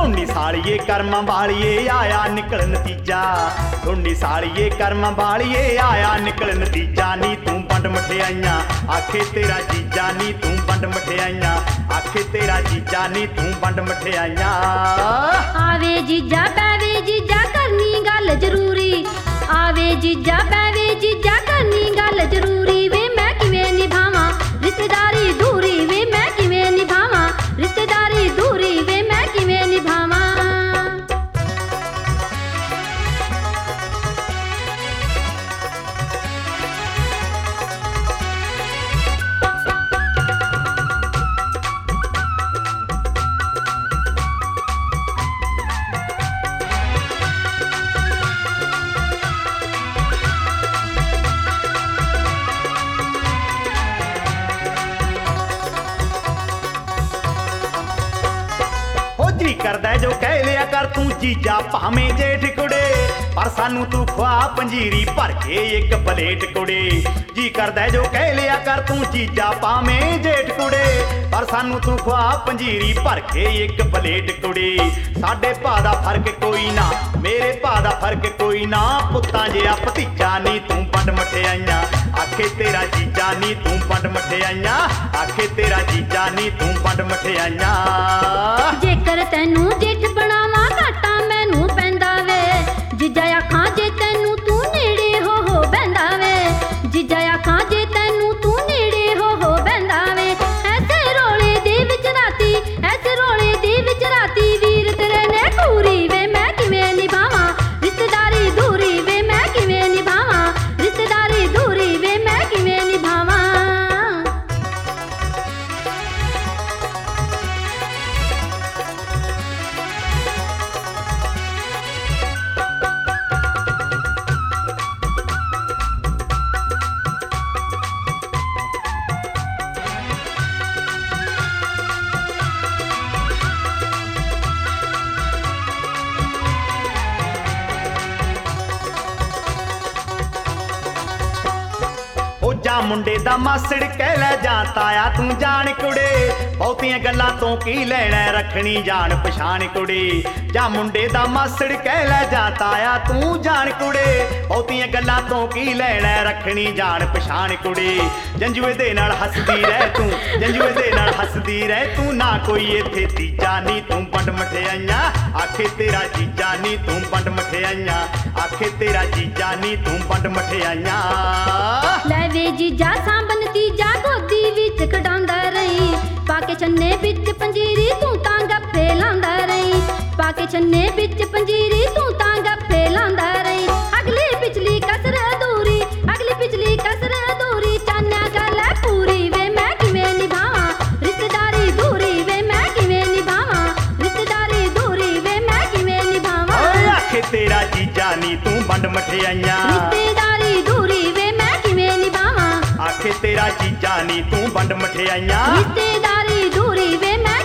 सुननी सालिए कर्मां वालिए आया निकल नतीजा। सुननी सालिए कर्मां वालिए आया निकल नतीजा। नी तू बंड मठियाइयां आखे तेरा जीजा। नी तू बंड मठियाइयां आखे तेरा जीजा। नी तू बंड मठियाइयां। आवे जीजा पैवे जीजा करनी गल जरूरी। आवे जीजा पैवे जीजा करनी गल जरूरी। वे मैं किवें निभावां रिश्तेदारी दूरी। वे मैं किवें निभावां रिश्तेदारी दूरी। वे मैं किवें निभावां। जी करदा जो कह लिया कर तू जीजा भावें जेठ कुड़े। पर सानू तू खुआ पंजीरी भर के एक प्लेट कुड़े। जी करदा जो कह लिया कर तू जीजा भावें जेठ कुड़े। पर सानू तू खुआ पंजीरी भर के एक प्लेट कुड़े। साडे भा दा फर्क कोई ना मेरे भा दा फर्क कोई ना। पुत्तां जिहा भतीजा नी तू बंड मठियाइयां आखे तेरा जीजा। नी तू बंड मठियाइयां आखे तेरा जीजा। नी तू बंड मठियाइयां। जेकर तैनू जेठ बनावां घाटा मैनू पैंदा वे। जीजा आखां जे तैनू तू नेड़े हो बैंदा वे। जीजा आखां जे तैनू तू नेड़े हो बैंदा वे। ऐसे रोले दे विच राती ऐसे रोले दे विच राती वीर तेरे ने घूरी। वे मैं किवें निभावां रिश्तेदारी दूरी। वे मैं किवें निभावां रिश्तेदारी दूरी। वे मैं किवें निभावां। जा मुंडे दा मासड़ कह लै जा ताया तू जान कुड़े। बहुतियां गल्लां तो की लैना रखनी जान पछाण कुड़े। जा मुंडे दा मासड़ कह लै जा ताया तू जान कुड़े। बहुतियां गल्लां तो की लैना रखनी जान पछाण कुड़े। जंजुए दे नाल हसदी रह तू जंजुए दे नाल हसदी रह तू। ना कोई इत्थे तीजा नी तू बंड मठियाइयां आखे तेरा जीजा। नी तू बंड मठियाइयां आखे तेरा जीजा। नी तू बंड मठियाइयां। ले वे जीजा सांबन तीजा गोदी विच कढांदा रही। पाके छन्ने विच पंजीरी तू तां गप्पे लांदा रही। पाके छन्ने विच पंजीरी तू तां गप्पे लांदा रही। अगली पिछली कसर अधूरी अगली पिछली कसर अधूरी। चान्या गल है पूरी। वे मैं किवें निभावां रिश्तेदारी दूरी। वे मैं किवें निभावां रिश्तेदारी दूरी। वे मैं किवें निभावां आखे तेरा जीजा। नी तू बंड मठियाइयां रिश्तेदारी दूरी। वे मैं किवें निभावां आखे तेरा जीजा। नी तू बंड मठियाइयां रिश्तेदारी दूरी। वे मैं